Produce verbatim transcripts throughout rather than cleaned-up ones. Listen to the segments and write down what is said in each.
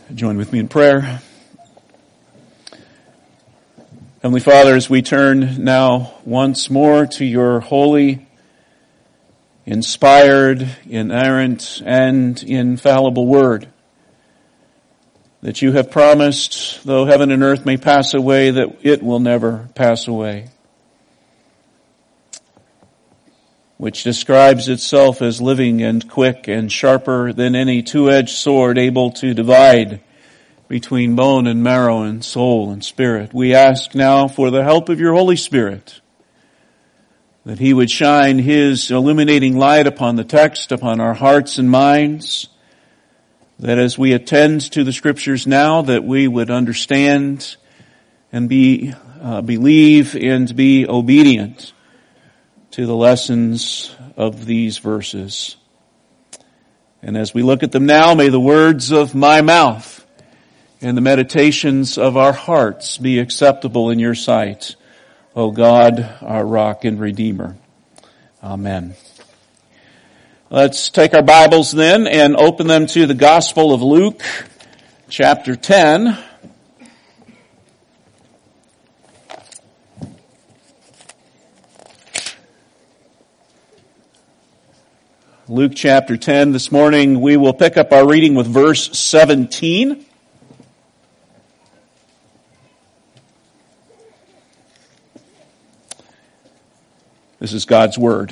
Join with me in prayer. Heavenly Father, as we turn now once more to your holy, inspired, inerrant, and infallible word, that you have promised, though heaven and earth may pass away, that it will never pass away, which describes itself as living and quick and sharper than any two-edged sword, able to divide between bone and marrow and soul and spirit. We ask now for the help of your Holy Spirit, that he would shine his illuminating light upon the text, upon our hearts and minds, that as we attend to the Scriptures now, that we would understand and be uh, believe and be obedient to the lessons of these verses. And as we look at them now, may the words of my mouth and the meditations of our hearts be acceptable in your sight, O God, our rock and redeemer. Amen. Let's take our Bibles then and open them to the Gospel of Luke, chapter ten. Luke chapter ten. This morning we will pick up our reading with verse seventeen. This is God's Word.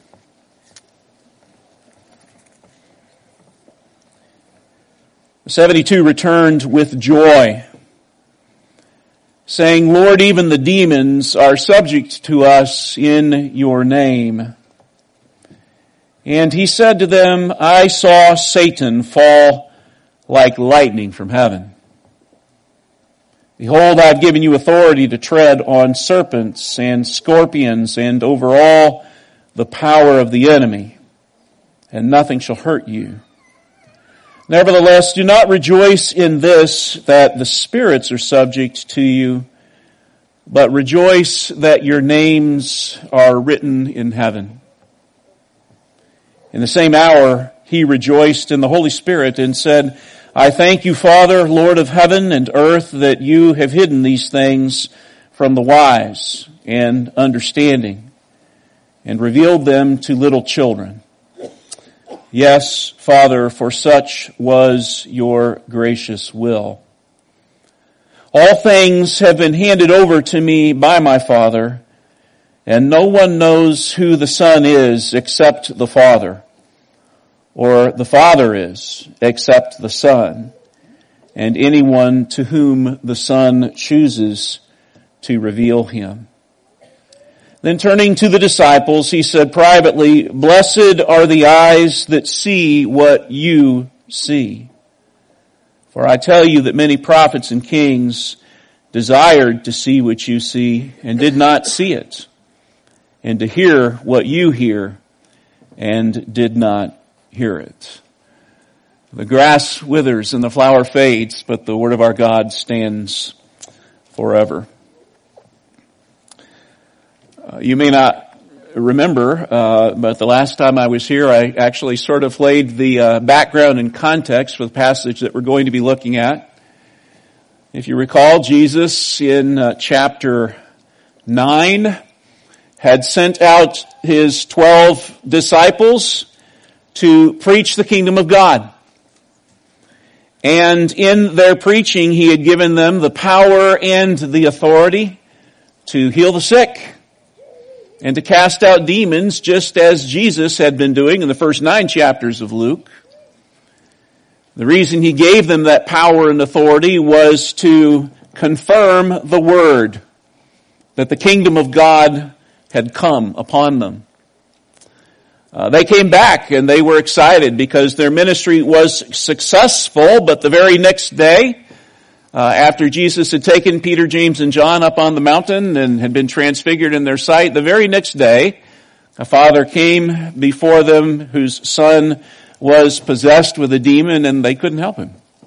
The seventy-two returned with joy, saying, Lord, even the demons are subject to us in your name. And he said to them, I saw Satan fall like lightning from heaven. Behold, I have given you authority to tread on serpents and scorpions and over all the power of the enemy, and nothing shall hurt you. Nevertheless, do not rejoice in this, that the spirits are subject to you, but rejoice that your names are written in heaven. In the same hour, he rejoiced in the Holy Spirit and said, I thank you, Father, Lord of heaven and earth, that you have hidden these things from the wise and understanding and revealed them to little children. Yes, Father, for such was your gracious will. All things have been handed over to me by my Father, and no one knows who the Son is except the Father, or the Father is except the Son, and anyone to whom the Son chooses to reveal him. Then turning to the disciples, he said privately, Blessed are the eyes that see what you see. For I tell you that many prophets and kings desired to see what you see and did not see it, and to hear what you hear and did not hear it. The grass withers and the flower fades, but the word of our God stands forever. Uh, you may not remember, uh, but the last time I was here, I actually sort of laid the uh, background and context for the passage that we're going to be looking at. If you recall, Jesus in uh, chapter nine had sent out his twelve disciples to preach the kingdom of God. And in their preaching, he had given them the power and the authority to heal the sick and to cast out demons, just as Jesus had been doing in the first nine chapters of Luke. The reason he gave them that power and authority was to confirm the word that the kingdom of God had come upon them. Uh, they came back and they were excited because their ministry was successful, but the very next day, uh, after Jesus had taken Peter, James, and John up on the mountain and had been transfigured in their sight, the very next day, a father came before them whose son was possessed with a demon and they couldn't help him.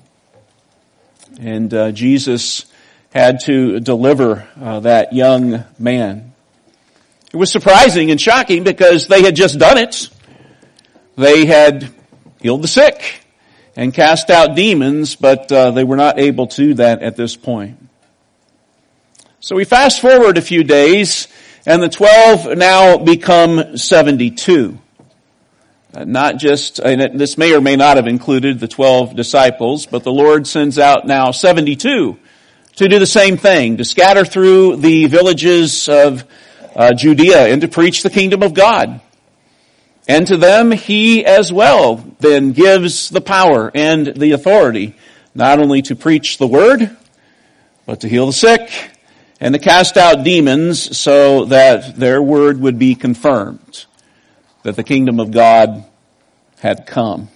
And uh, Jesus had to deliver uh, that young man. It was surprising and shocking because they had just done it. They had healed the sick and cast out demons, but uh, they were not able to do that at this point. So we fast forward a few days, and the twelve now become seventy-two. Uh, not just, and this may or may not have included the twelve disciples, but the Lord sends out now seventy-two to do the same thing, to scatter through the villages of uh, Judea and to preach the kingdom of God. And to them, He as well then gives the power and the authority, not only to preach the word, but to heal the sick and to cast out demons so that their word would be confirmed, that the kingdom of God had come.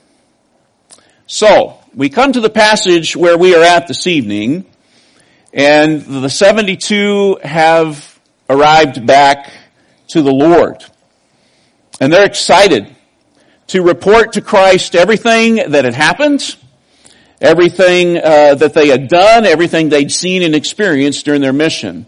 So, we come to the passage where we are at this evening, and the seventy-two have arrived back to the Lord. And they're excited to report to Christ everything that had happened, everything uh, that they had done, everything they'd seen and experienced during their mission.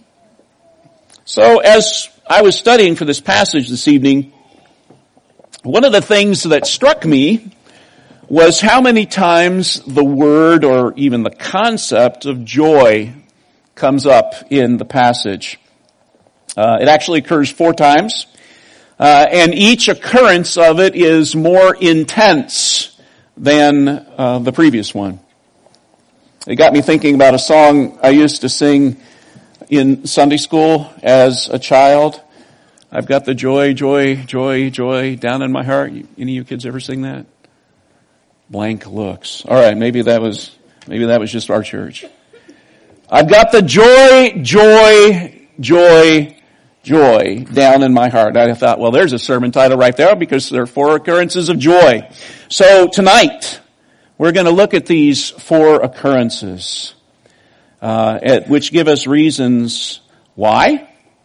So as I was studying for this passage this evening, one of the things that struck me was how many times the word or even the concept of joy comes up in the passage. Uh, it actually occurs four times, uh, and each occurrence of it is more intense than uh, the previous one. It got me thinking about a song I used to sing in Sunday school as a child. I've got the joy, joy, joy, joy down in my heart. Any of you kids ever sing that? Blank looks. All right, maybe that was maybe that was just our church. I've got the joy, joy, joy, joy down in my heart. I thought, well, there's a sermon title right there because there are four occurrences of joy. So tonight, we're going to look at these four occurrences, uh, at, which give us reasons why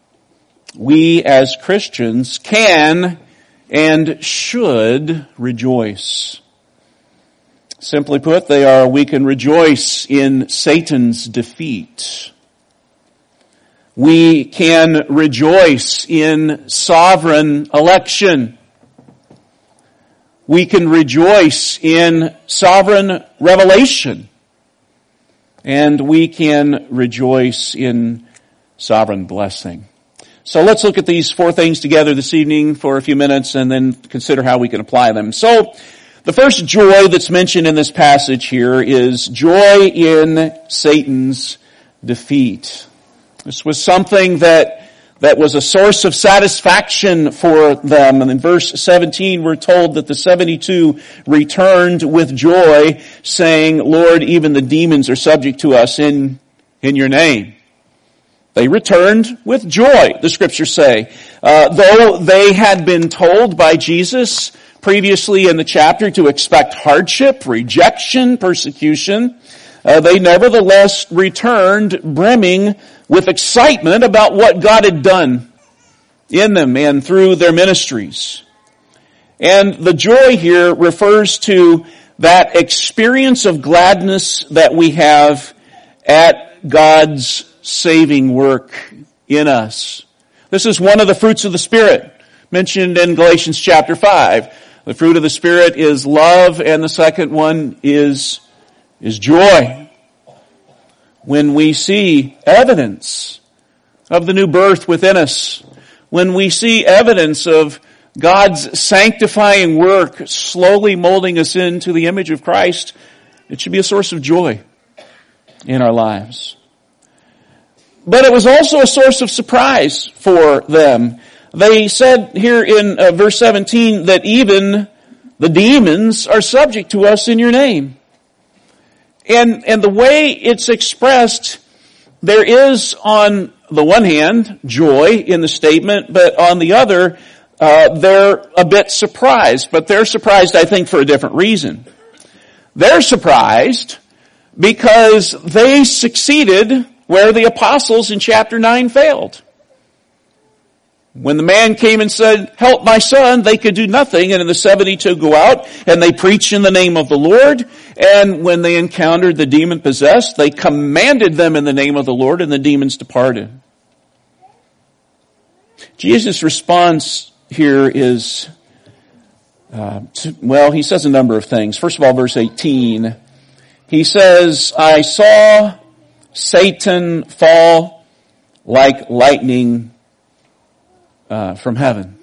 we as Christians can and should rejoice. Simply put, they are, we can rejoice in Satan's defeat. We can rejoice in sovereign election. We can rejoice in sovereign revelation. And we can rejoice in sovereign blessing. So let's look at these four things together this evening for a few minutes and then consider how we can apply them. So, the first joy that's mentioned in this passage here is joy in Satan's defeat. This was something that, that was a source of satisfaction for them. And in verse seventeen, we're told that the seventy-two returned with joy, saying, Lord, even the demons are subject to us in, in your name. They returned with joy, the scriptures say. Uh, though they had been told by Jesus previously in the chapter to expect hardship, rejection, persecution, uh, they nevertheless returned brimming with excitement about what God had done in them and through their ministries. And the joy here refers to that experience of gladness that we have at God's saving work in us. This is one of the fruits of the Spirit mentioned in Galatians chapter five. The fruit of the Spirit is love, and the second one is, is joy. When we see evidence of the new birth within us, when we see evidence of God's sanctifying work slowly molding us into the image of Christ, it should be a source of joy in our lives. But it was also a source of surprise for them. They said here in uh, verse seventeen that even the demons are subject to us in your name. And, and the way it's expressed, there is on the one hand joy in the statement, but on the other, uh, they're a bit surprised. But they're surprised, I think, for a different reason. They're surprised because they succeeded where the apostles in chapter nine failed. When the man came and said, help my son, they could do nothing. And in the seventy-two go out and they preach in the name of the Lord. And when they encountered the demon possessed, they commanded them in the name of the Lord and the demons departed. Jesus' response here is Uh, to, well, he says a number of things. First of all, verse eighteen, he says, I saw Satan fall like lightning uh, from heaven.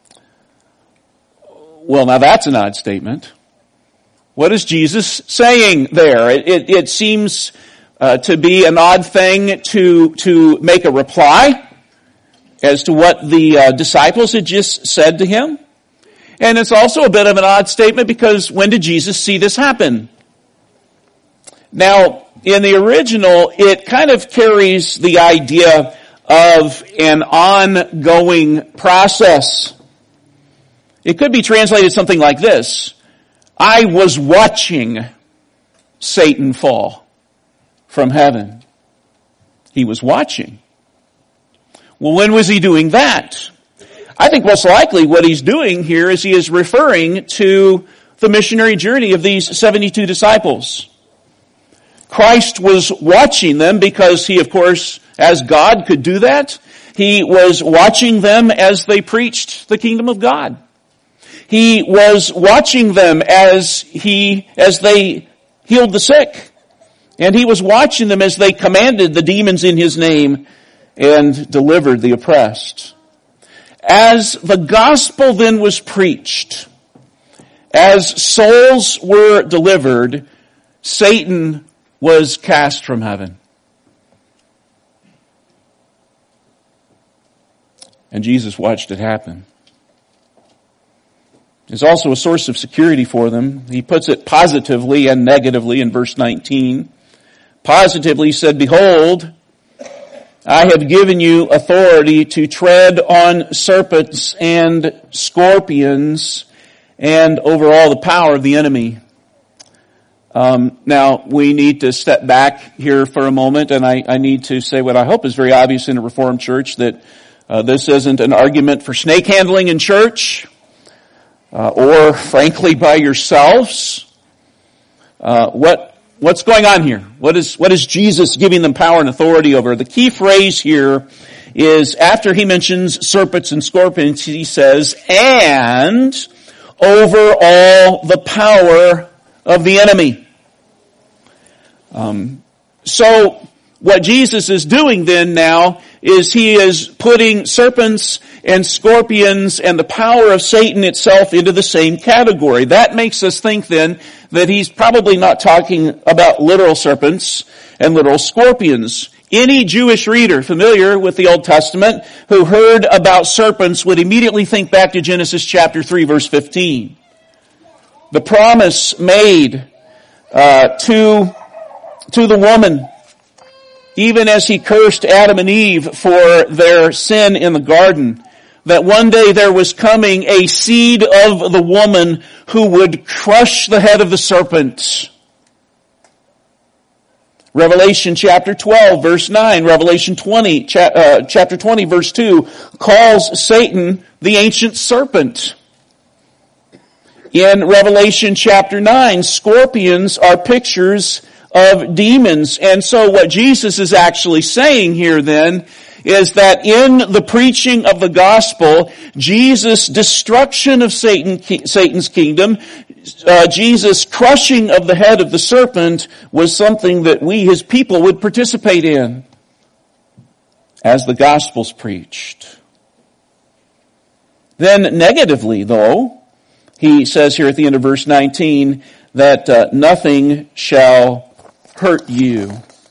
Well, now that's an odd statement. What is Jesus saying there? It, it, it seems uh, to be an odd thing to to make a reply as to what the uh, disciples had just said to him. And it's also a bit of an odd statement because when did Jesus see this happen? Now, in the original, it kind of carries the idea of an ongoing process. It could be translated something like this. I was watching Satan fall from heaven. He was watching. Well, when was he doing that? I think most likely what he's doing here is he is referring to the missionary journey of these seventy-two disciples. Christ was watching them because he, of course, as God could do that, he was watching them as they preached the kingdom of God. He was watching them as he, as they healed the sick. And he was watching them as they commanded the demons in his name and delivered the oppressed. As the gospel then was preached, as souls were delivered, Satan was cast from heaven. And Jesus watched it happen. It's also a source of security for them. He puts it positively and negatively in verse nineteen. Positively he said, behold, I have given you authority to tread on serpents and scorpions and over all the power of the enemy. Um, now, we need to step back here for a moment, and I, I need to say what I hope is very obvious in a Reformed church, that uh, this isn't an argument for snake handling in church, uh, or frankly by yourselves. Uh, what What's going on here? What is, what is Jesus giving them power and authority over? The key phrase here is after he mentions serpents and scorpions, he says, and over all the power of the enemy. Um, so what Jesus is doing then now is he is putting serpents and scorpions and the power of Satan itself into the same category. That makes us think then that he's probably not talking about literal serpents and literal scorpions. Any Jewish reader familiar with the Old Testament who heard about serpents would immediately think back to Genesis chapter three verse fifteen. The promise made uh, to, to the woman, even as he cursed Adam and Eve for their sin in the garden, that one day there was coming a seed of the woman who would crush the head of the serpent. Revelation chapter twelve verse nine, Revelation twenty, cha- uh, chapter twenty verse two calls Satan the ancient serpent. In Revelation chapter nine, scorpions are pictures of demons. And so what Jesus is actually saying here then is that in the preaching of the gospel, Jesus' destruction of Satan, Satan's kingdom, uh, Jesus' crushing of the head of the serpent was something that we, his people, would participate in as the gospel's preached. Then negatively, though, he says here at the end of verse nineteen that uh, nothing shall hurt you.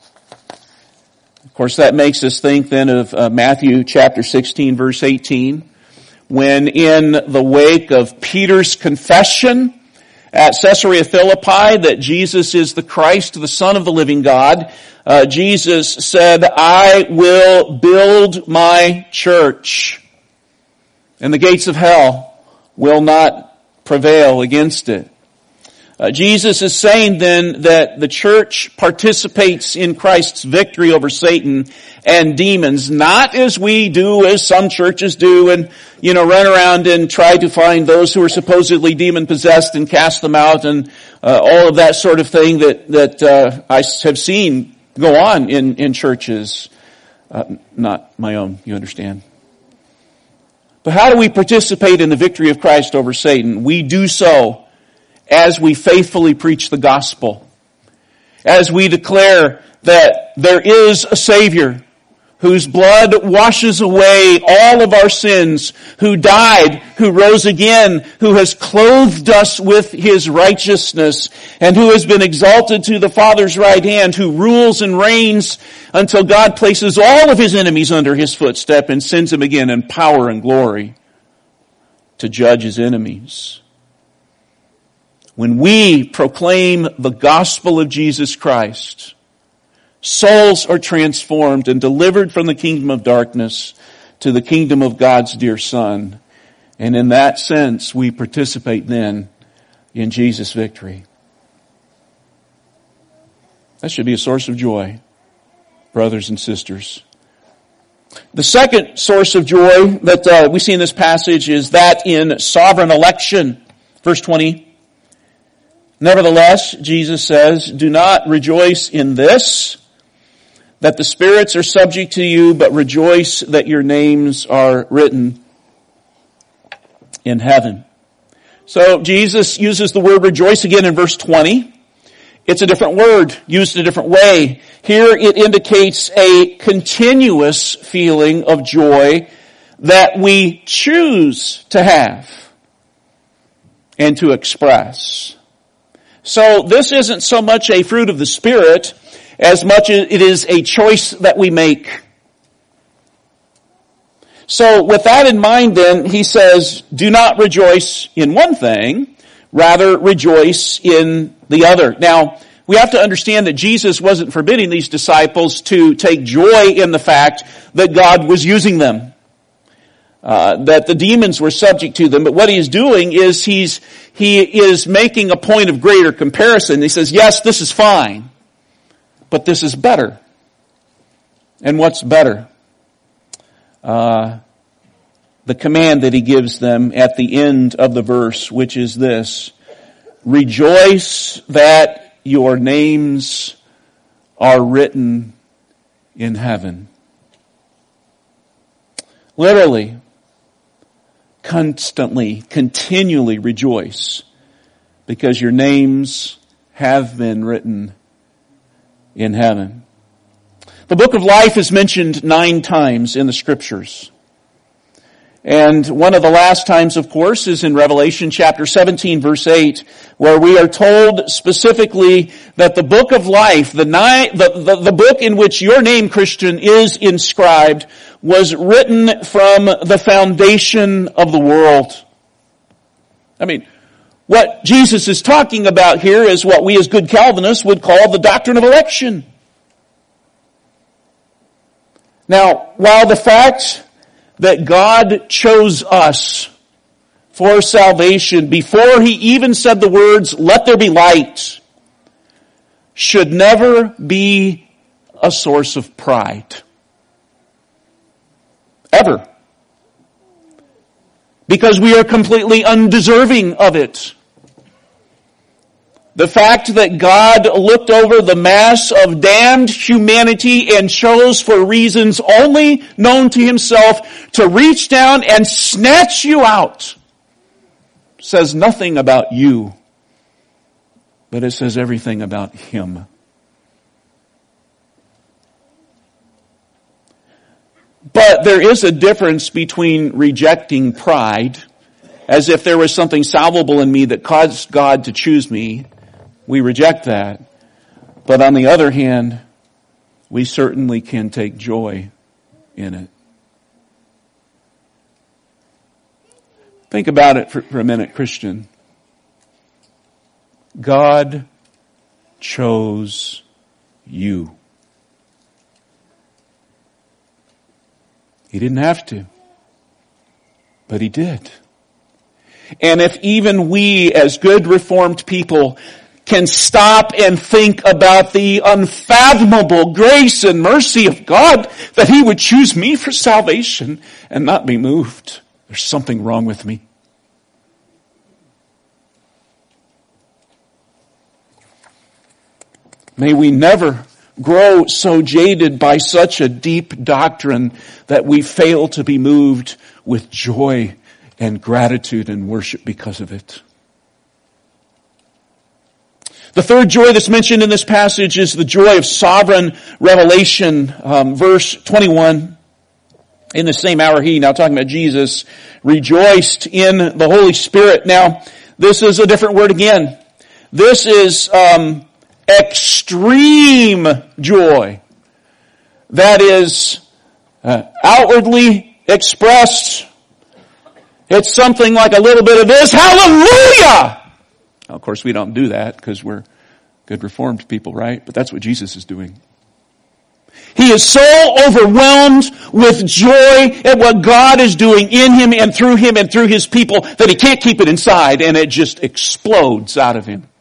Of course, that makes us think then of uh, Matthew chapter sixteen, verse eighteen, when in the wake of Peter's confession at Caesarea Philippi that Jesus is the Christ, the Son of the living God, uh, Jesus said, I will build my church, and the gates of hell will not prevail against it. Uh, Jesus is saying then that the church participates in Christ's victory over Satan and demons, not as we do, as some churches do, and, you know, run around and try to find those who are supposedly demon-possessed and cast them out and uh, all of that sort of thing that, that uh, I have seen go on in, in churches. Uh, not my own, you understand. But how do we participate in the victory of Christ over Satan? We do so as we faithfully preach the gospel, as we declare that there is a Savior whose blood washes away all of our sins, who died, who rose again, who has clothed us with His righteousness, and who has been exalted to the Father's right hand, who rules and reigns until God places all of His enemies under His footstep and sends Him again in power and glory to judge His enemies. When we proclaim the gospel of Jesus Christ, souls are transformed and delivered from the kingdom of darkness to the kingdom of God's dear Son. And in that sense, we participate then in Jesus' victory. That should be a source of joy, brothers and sisters. The second source of joy that uh, we see in this passage is that in sovereign election. Verse twenty. Nevertheless, Jesus says, do not rejoice in this, that the spirits are subject to you, but rejoice that your names are written in heaven. So Jesus uses the word rejoice again in verse twenty. It's a different word, used a different way. Here it indicates a continuous feeling of joy that we choose to have and to express. So this isn't so much a fruit of the Spirit as much as it is a choice that we make. So with that in mind then, he says, do not rejoice in one thing, rather rejoice in the other. Now, we have to understand that Jesus wasn't forbidding these disciples to take joy in the fact that God was using them. Uh, that the demons were subject to them, but what he's doing is he's, he is making a point of greater comparison. He says, yes, this is fine, but this is better. And what's better? Uh, the command that he gives them at the end of the verse, which is this: rejoice that your names are written in heaven. Literally, constantly, continually rejoice, because your names have been written in heaven. The book of life is mentioned nine times in the Scriptures. And one of the last times, of course, is in Revelation chapter seventeen, verse eight, where we are told specifically that the book of life, the, ni- the, the, the book in which your name, Christian, is inscribed, was written from the foundation of the world. I mean, what Jesus is talking about here is what we as good Calvinists would call the doctrine of election. Now, while the fact that God chose us for salvation before He even said the words, let there be light, should never be a source of pride. Ever. Because we are completely undeserving of it. The fact that God looked over the mass of damned humanity and chose for reasons only known to Himself to reach down and snatch you out says nothing about you, but it says everything about Him. But there is a difference between rejecting pride, as if there was something salvable in me that caused God to choose me. We reject that. But on the other hand, we certainly can take joy in it. Think about it for, for a minute, Christian. God chose you. He didn't have to, but He did. And if even we as good Reformed people can stop and think about the unfathomable grace and mercy of God that He would choose me for salvation and not be moved, there's something wrong with me. May we never grow so jaded by such a deep doctrine that we fail to be moved with joy and gratitude and worship because of it. The third joy that's mentioned in this passage is the joy of sovereign revelation. Um, verse twenty-one, in the same hour he, now talking about Jesus, rejoiced in the Holy Spirit. Now, this is a different word again. This is um, extreme joy. That is uh, outwardly expressed. It's something like a little bit of this, hallelujah! Now, of course, we don't do that because we're good Reformed people, right? But that's what Jesus is doing. He is so overwhelmed with joy at what God is doing in him and through him and through his people that he can't keep it inside, and it just explodes out of him.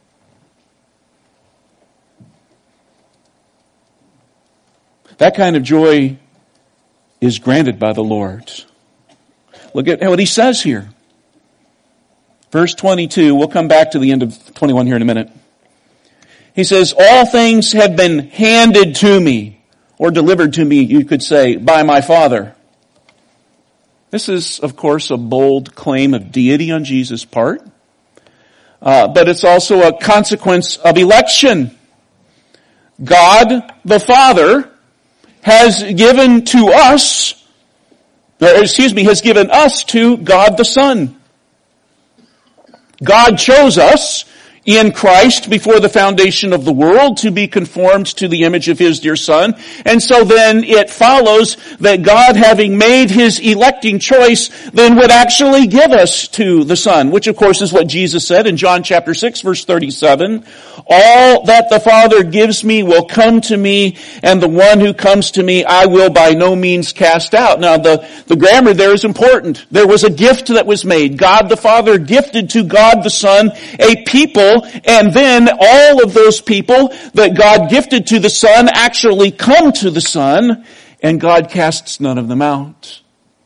That kind of joy is granted by the Lord. Look at what he says here. Verse twenty-two, we'll come back to the end of twenty-one here in a minute. He says, all things have been handed to me, or delivered to me, you could say, by my Father. This is, of course, a bold claim of deity on Jesus' part. Uh, but it's also a consequence of election. God, the Father, has given to us, or excuse me, has given us to God the Son. God chose us in Christ before the foundation of the world to be conformed to the image of his dear Son. And so then it follows that God, having made his electing choice, then would actually give us to the Son, which of course is what Jesus said in John chapter six verse thirty-seven. All that the Father gives me will come to me, and the one who comes to me I will by no means cast out. Now the, the grammar there is important. There was a gift that was made. God the Father gifted to God the Son a people, and then all of those people that God gifted to the Son actually come to the Son, and God casts none of them out.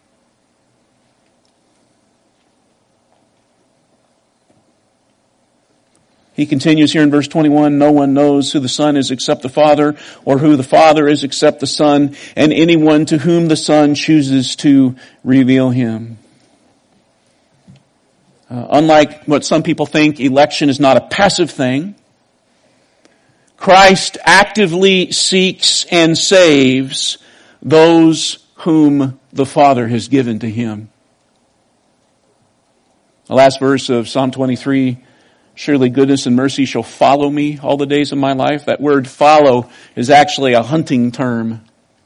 He continues here in verse twenty-one, no one knows who the Son is except the Father, or who the Father is except the Son, and anyone to whom the Son chooses to reveal him. Uh, unlike what some people think, election is not a passive thing. Christ actively seeks and saves those whom the Father has given to him. The last verse of Psalm twenty-three, surely goodness and mercy shall follow me all the days of my life. That word follow is actually a hunting term.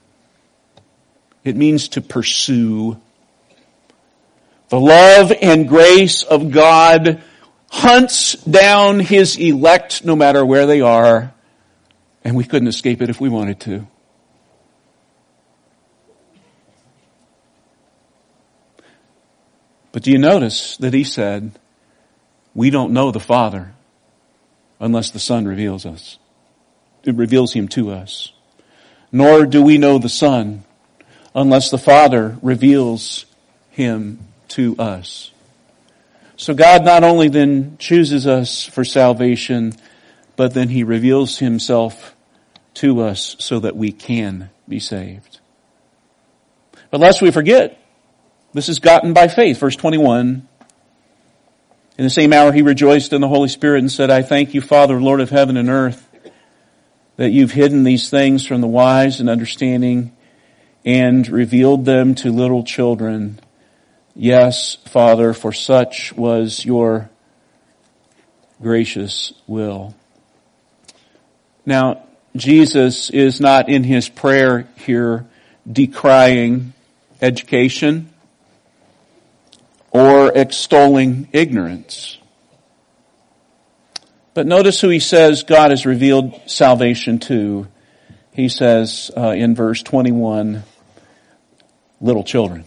It means to pursue. The love and grace of God hunts down his elect no matter where they are, and we couldn't escape it if we wanted to. But do you notice that he said, we don't know the Father unless the Son reveals us. It reveals him to us. Nor do we know the Son unless the Father reveals him to us. So God not only then chooses us for salvation, but then he reveals himself to us so that we can be saved. But lest we forget, this is gotten by faith. Verse twenty-one, in the same hour he rejoiced in the Holy Spirit and said, I thank you, Father, Lord of heaven and earth, that you've hidden these things from the wise and understanding and revealed them to little children. Yes, Father, for such was your gracious will. Now, Jesus is not in his prayer here decrying education or extolling ignorance. But notice who he says God has revealed salvation to. He says uh, in verse twenty-one, little children.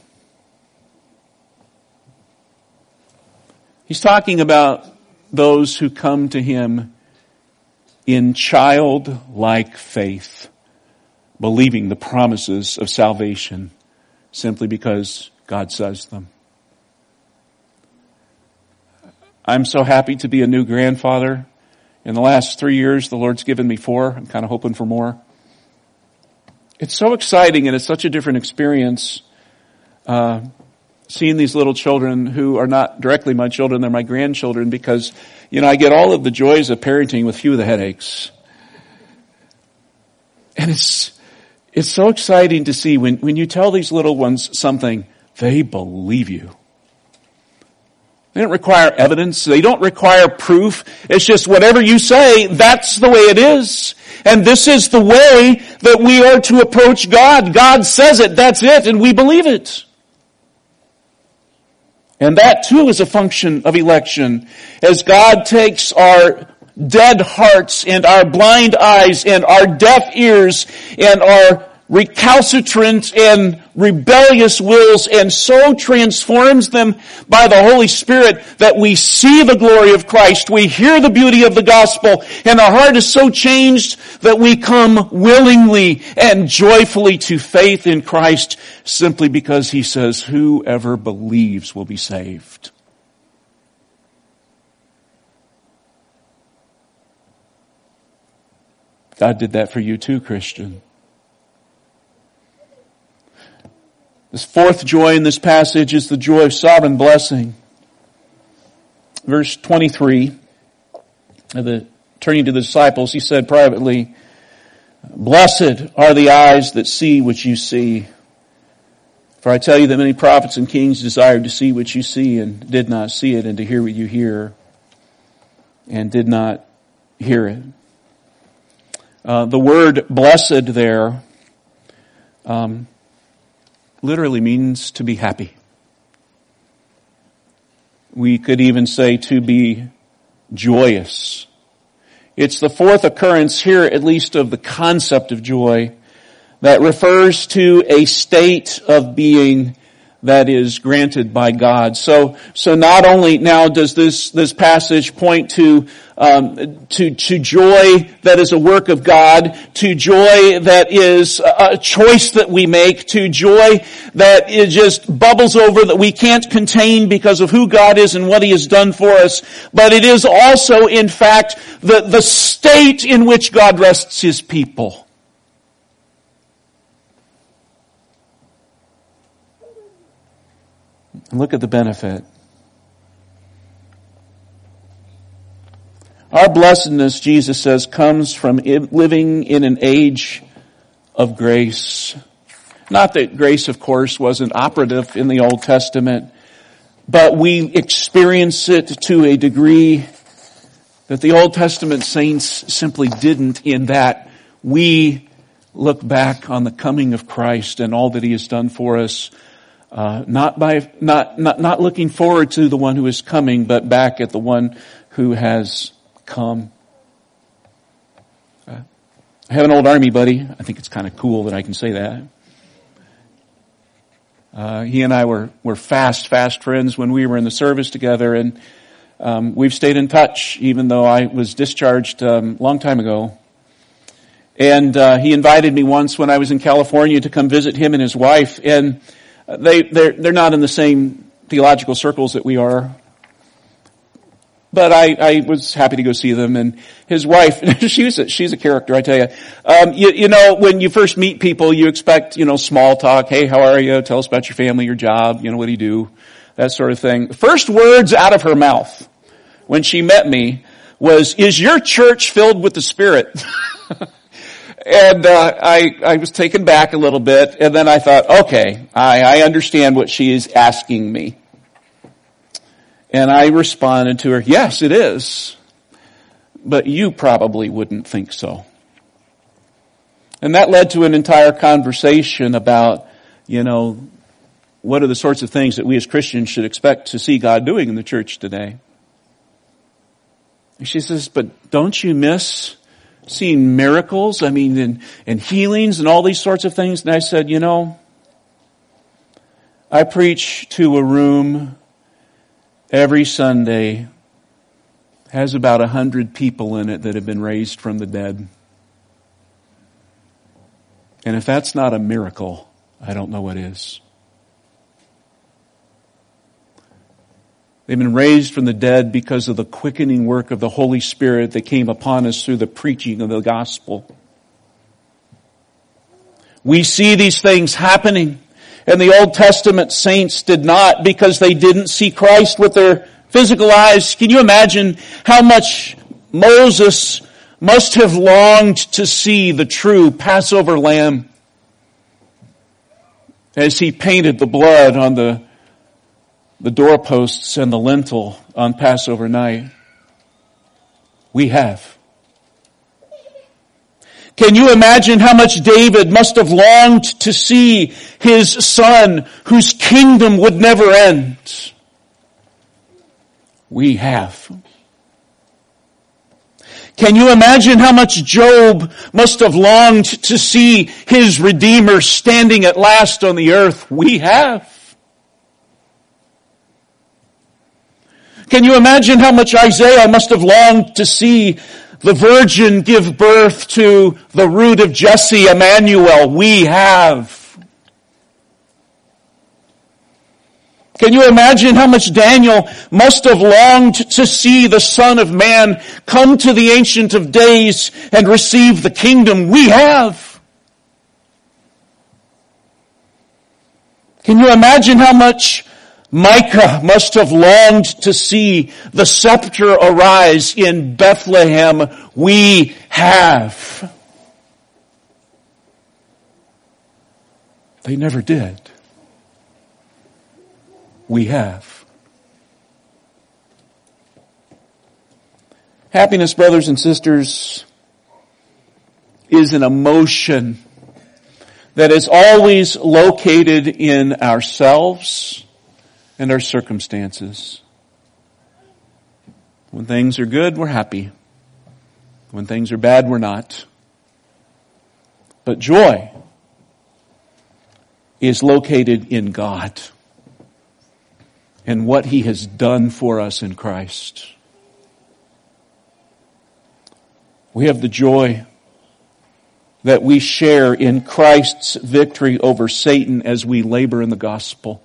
He's talking about those who come to him in childlike faith, believing the promises of salvation simply because God says them. I'm so happy to be a new grandfather. In the last three years, the Lord's given me four. I'm kind of hoping for more. It's so exciting, and it's such a different experience uh, seeing these little children who are not directly my children, they're my grandchildren, because, you know, I get all of the joys of parenting with few of the headaches. And it's it's so exciting to see when, when you tell these little ones something, they believe you. They don't require evidence. They don't require proof. It's just whatever you say, that's the way it is. And this is the way that we are to approach God. God says it, that's it, and we believe it. And that too is a function of election. As God takes our dead hearts and our blind eyes and our deaf ears and our recalcitrant and rebellious wills and so transforms them by the Holy Spirit that we see the glory of Christ, we hear the beauty of the gospel, and our heart is so changed that we come willingly and joyfully to faith in Christ simply because He says, whoever believes will be saved. God did that for you too, Christian. This fourth joy in this passage is the joy of sovereign blessing. Verse twenty-three, the, turning to the disciples, He said privately, "Blessed are the eyes that see what you see. For I tell you that many prophets and kings desired to see what you see and did not see it, and to hear what you hear and did not hear it." Uh, the word blessed there um, literally means to be happy. We could even say to be joyous. It's the fourth occurrence here, at least, of the concept of joy that refers to a state of being that is granted by God. So, so not only now does this, this passage point to, um, to, to joy that is a work of God, to joy that is a choice that we make, to joy that it just bubbles over that we can't contain because of who God is and what He has done for us, but it is also, in fact, the, the state in which God rests His people. Look at the benefit. Our blessedness, Jesus says, comes from living in an age of grace. Not that grace, of course, wasn't operative in the Old Testament, but we experience it to a degree that the Old Testament saints simply didn't, in that we look back on the coming of Christ and all that He has done for us. Uh, not by, not, not, not looking forward to the one who is coming, but back at the one who has come. Uh, I have an old Army buddy. I think it's kind of cool that I can say that. Uh, he and I were, were fast, fast friends when we were in the service together, and, um, we've stayed in touch, even though I was discharged, um, a long time ago. And, uh, he invited me once when I was in California to come visit him and his wife, and They, they're, they're not in the same theological circles that we are. But I, I was happy to go see them, and his wife, she's a, she's a character, I tell you. Um, you, you know, when you first meet people, you expect, you know, small talk. Hey, how are you? Tell us about your family, your job, you know, what do you do? That sort of thing. The first words out of her mouth when she met me was, "Is your church filled with the Spirit?" And uh, I, I was taken back a little bit, and then I thought, okay, I, I understand what she is asking me. And I responded to her, yes, it is, but you probably wouldn't think so. And that led to an entire conversation about, you know, what are the sorts of things that we as Christians should expect to see God doing in the church today. And she says, but don't you miss seeing miracles, I mean, and, and healings and all these sorts of things? And I said, you know, I preach to a room every Sunday, has about a hundred people in it that have been raised from the dead. And if that's not a miracle, I don't know what is. They've been raised from the dead because of the quickening work of the Holy Spirit that came upon us through the preaching of the gospel. We see these things happening. And the Old Testament saints did not, because they didn't see Christ with their physical eyes. Can you imagine how much Moses must have longed to see the true Passover lamb as he painted the blood on the, the doorposts and the lintel on Passover night? We have. Can you imagine how much David must have longed to see his son whose kingdom would never end? We have. Can you imagine how much Job must have longed to see his Redeemer standing at last on the earth? We have. Can you imagine how much Isaiah must have longed to see the Virgin give birth to the root of Jesse, Emmanuel? We have. Can you imagine how much Daniel must have longed to see the Son of Man come to the Ancient of Days and receive the kingdom? We have. Can you imagine how much Micah must have longed to see the scepter arise in Bethlehem? We have. They never did. We have. Happiness, brothers and sisters, is an emotion that is always located in ourselves and our circumstances. When things are good, we're happy. When things are bad, we're not. But joy is located in God and what He has done for us in Christ. We have the joy that we share in Christ's victory over Satan as we labor in the gospel.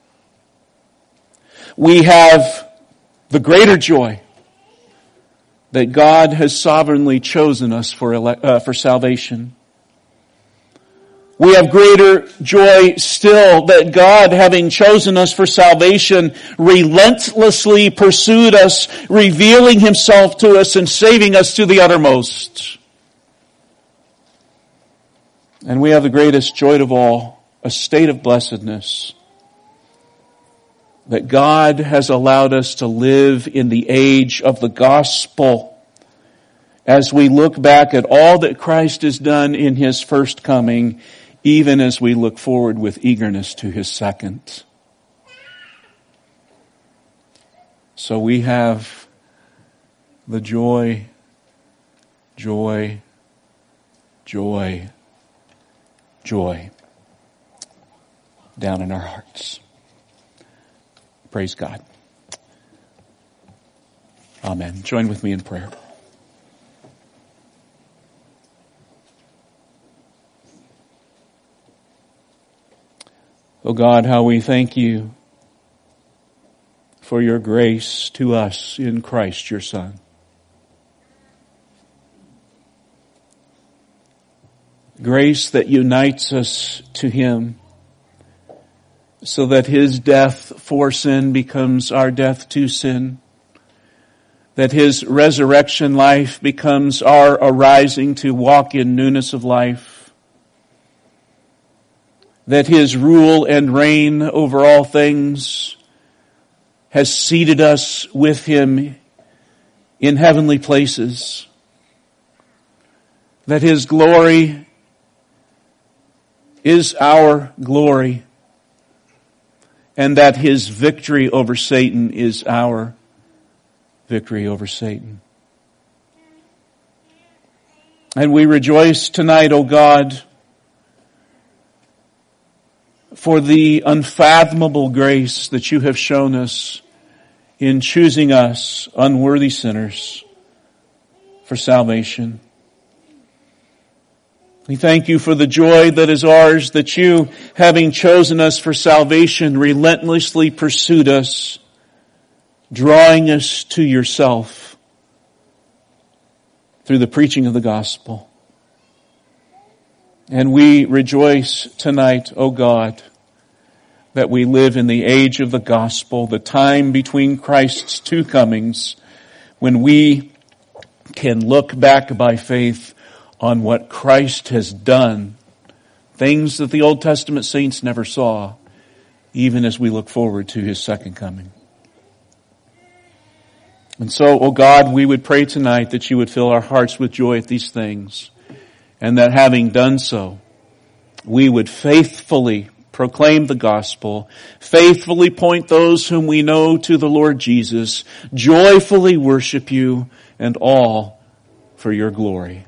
We have the greater joy that God has sovereignly chosen us for ele- uh, for salvation. We have greater joy still that God, having chosen us for salvation, relentlessly pursued us, revealing Himself to us and saving us to the uttermost. And we have the greatest joy of all, a state of blessedness, that God has allowed us to live in the age of the gospel as we look back at all that Christ has done in His first coming, even as we look forward with eagerness to His second. So we have the joy, joy, joy, joy down in our hearts. Praise God. Amen. Join with me in prayer. Oh God, how we thank You for Your grace to us in Christ, Your Son. Grace that unites us to Him so that His death for sin becomes our death to sin. That His resurrection life becomes our arising to walk in newness of life. That His rule and reign over all things has seated us with Him in heavenly places. That His glory is our glory, and that His victory over Satan is our victory over Satan. And we rejoice tonight, O God, for the unfathomable grace that You have shown us in choosing us, unworthy sinners, for salvation. We thank You for the joy that is ours, that You, having chosen us for salvation, relentlessly pursued us, drawing us to Yourself through the preaching of the gospel. And we rejoice tonight, O God, that we live in the age of the gospel, the time between Christ's two comings, when we can look back by faith on what Christ has done, things that the Old Testament saints never saw, even as we look forward to His second coming. And so, O God, we would pray tonight that You would fill our hearts with joy at these things, and that having done so, we would faithfully proclaim the gospel, faithfully point those whom we know to the Lord Jesus, joyfully worship You, and all for Your glory.